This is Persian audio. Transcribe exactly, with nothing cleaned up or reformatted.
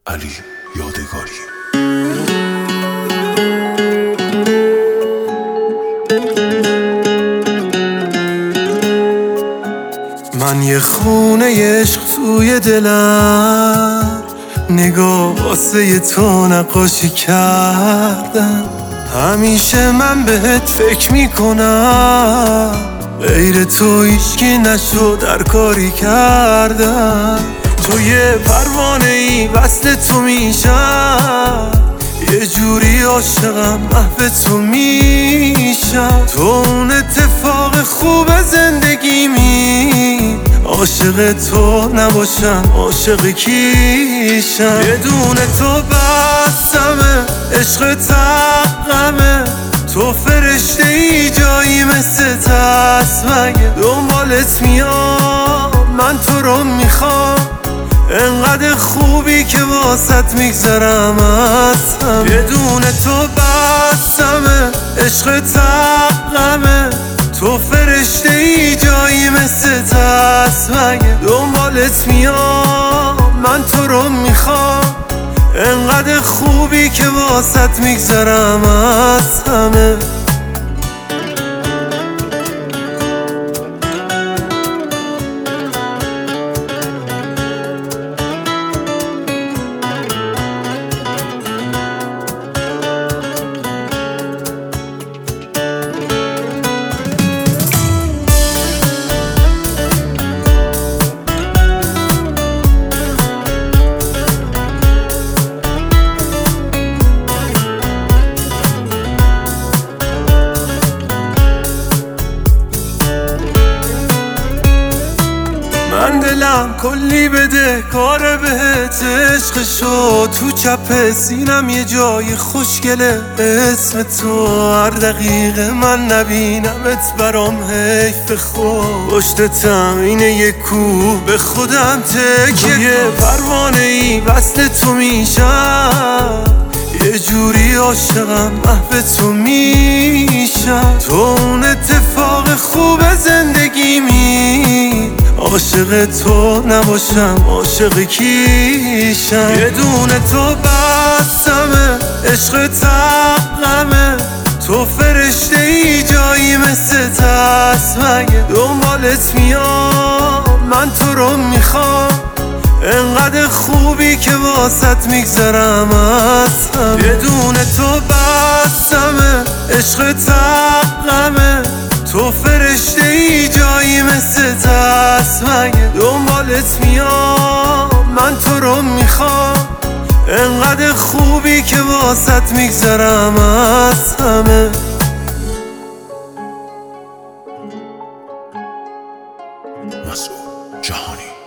علی یادگاری. من یه خونه عشق توی دلم، نگاه واسه تو نقاشی کردم. همیشه من بهت فکر میکنم، غیر تو هیچکی نشد در کاری کردم. تو یه پروانه ای وصل تو میشم، یه جوری عاشقم محو تو میشم. تو اون اتفاق خوب زندگیمی، عاشق تو نباشم عاشق کیشم. یه دونه تو بستمه، عشق تقمه، تو فرشته ای جایی مثل تسمگه. دنبالت میام من تو رو میخوام، انقدر خوبی که واسط میگذرم از هم. یه دونه تو بستمه، عشق تقمه، تو فرشته ای جایی مثل تسمگه. دنبالت میام من تو رو میخوام، انقدر خوبی که واسط میگذرم از همه. من دلم کلی بده کار بهت، عشق شد تو چپ سینم یه جای خوشگله اسم تو. هر دقیقه من نبینمت برام حیف خود، پشتتم اینه یه کوه به خودم تکیه. یه پروانه ای وصل تو میشم، یه جوری عاشقم محو تو میشم. تو اون اتفاق خوب زندگیمی، عاشق تو نباشم عاشق کیشم. یه دونه تو بستمه، عشق تقمه، تو فرشته ای جایی مثل تسمگه. دنبالت میام من تو رو میخوام، انقدر خوبی که واسط میگذرم از هم. یه دونه تو بستمه، عشق تقمه، تو فرشته ای جایی مثل تسمگه. دنبالت میام من تو رو میخوام، انقدر خوبی که واسط میگذرم از همه. مسعود جهانی.